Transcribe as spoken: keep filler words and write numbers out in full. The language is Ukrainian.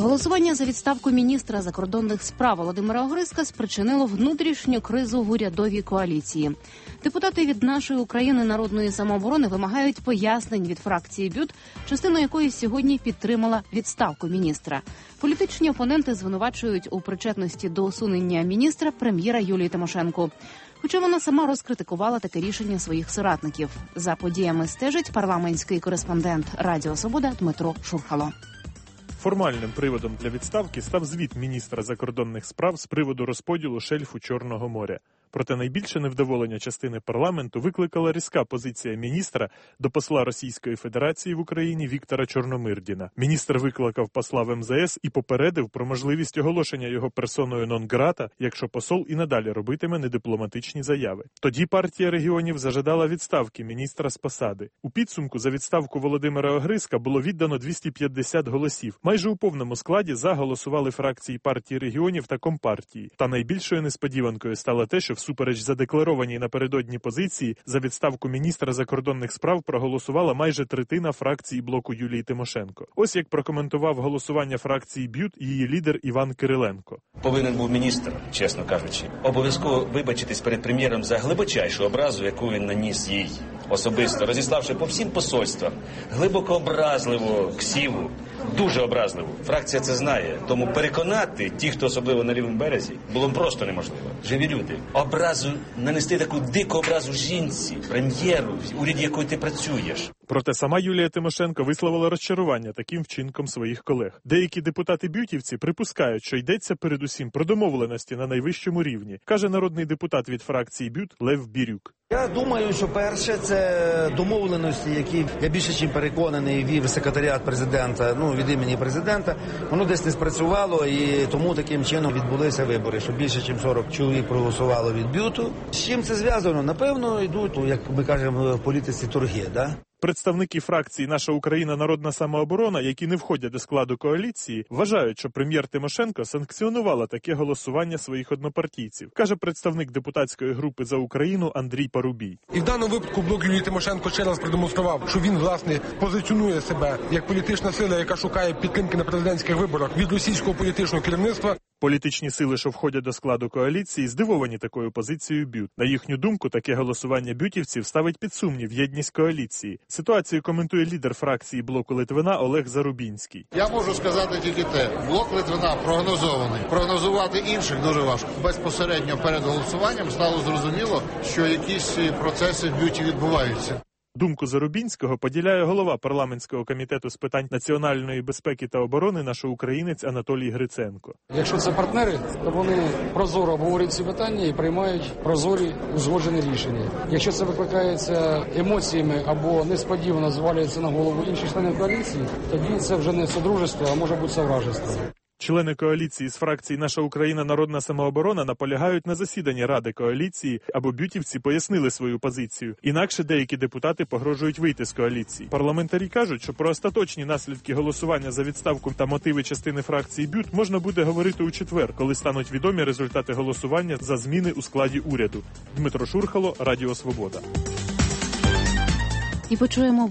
Голосування за відставку міністра закордонних справ Володимира Огризка спричинило внутрішню кризу в урядовій коаліції. Депутати від «Нашої України» народної самооборони вимагають пояснень від фракції БЮТ, частину якої сьогодні підтримала відставку міністра. Політичні опоненти звинувачують у причетності до усунення міністра прем'єра Юлію Тимошенко. Хоча вона сама розкритикувала таке рішення своїх соратників. За подіями стежить парламентський кореспондент Радіо Свобода Дмитро Шурхало. Формальним приводом для відставки став звіт міністра закордонних справ з приводу розподілу шельфу Чорного моря. Проте найбільше невдоволення частини парламенту викликала різка позиція міністра до посла Російської Федерації в Україні Віктора Чорномирдіна. Міністр викликав посла в ем зе ес і попередив про можливість оголошення його персоною нон-грата, якщо посол і надалі робитиме недипломатичні заяви. Тоді партія регіонів зажадала відставки міністра з посади. У підсумку за відставку Володимира Огризка було віддано двісті п'ятдесят голосів. Майже у повному складі за голосували фракції партії регіонів та Компартії. Та найбільшою несподіванкою стало те, що всупереч задекларованій напередодні позиції за відставку міністра закордонних справ проголосувала майже третина фракції блоку Юлії Тимошенко. Ось як прокоментував голосування фракції БЮТ її лідер Іван Кириленко. Повинен був міністр, чесно кажучи, обов'язково вибачитись перед прем'єром за глибочайшу образу, яку він наніс їй особисто, розіславши по всім посольствам глибоко образливу ксіву, дуже образливу. Фракція це знає, тому переконати ті, хто особливо на лівому березі, було просто неможливо. Живі люди. Образу, нанести таку дику образу жінці, прем'єру, в уряді якої ти працюєш. Проте сама Юлія Тимошенко висловила розчарування таким вчинком своїх колег. Деякі депутати-бютівці припускають, що йдеться передусім про домовленості на найвищому рівні, каже народний депутат від фракції БЮТ Лев Бірюк. Я думаю, що перше – це домовленості, які, я більше чим переконаний, вів секретаріат президента, ну, від імені президента. Воно десь не спрацювало, і тому таким чином відбулися вибори, що більше ніж сорок чоловік проголосувало від БЮТу. З чим це зв'язано? Напевно, йдуть, як ми кажемо в політиці, торги, да? Представники фракції «Наша Україна. Народна самооборона», які не входять до складу коаліції, вважають, що прем'єр Тимошенко санкціонувала таке голосування своїх однопартійців, каже представник депутатської групи «За Україну» Андрій Парубій. І в даному випадку блок Юлії Тимошенко ще раз продемонстрував, що він, власне, позиціонує себе як політична сила, яка шукає підтримки на президентських виборах від російського політичного керівництва. Політичні сили, що входять до складу коаліції, здивовані такою позицією БЮТ. На їхню думку, таке голосування бютівців ставить під сумнів єдність коаліції. Ситуацію коментує лідер фракції блоку Литвина Олег Зарубінський. Я можу сказати тільки те. Блок Литвина прогнозований. Прогнозувати інших дуже важко. Безпосередньо перед голосуванням стало зрозуміло, що якісь процеси в бюті відбуваються. Думку Зарубінського поділяє голова парламентського комітету з питань національної безпеки та оборони нашоукраїнець Анатолій Гриценко. Якщо це партнери, то вони прозоро обговорюють ці питання і приймають прозорі узгоджені рішення. Якщо це викликається емоціями або несподівано звалюється на голову інших членів коаліції, тоді це вже не содружество, а може бути совражество. Члени коаліції з фракції «Наша Україна. Народна самооборона» наполягають на засіданні Ради коаліції, аби бютівці пояснили свою позицію. Інакше деякі депутати погрожують вийти з коаліції. Парламентарі кажуть, що про остаточні наслідки голосування за відставку та мотиви частини фракції БЮТ можна буде говорити у четвер, коли стануть відомі результати голосування за зміни у складі уряду. Дмитро Шурхало, Радіо Свобода. І почуємо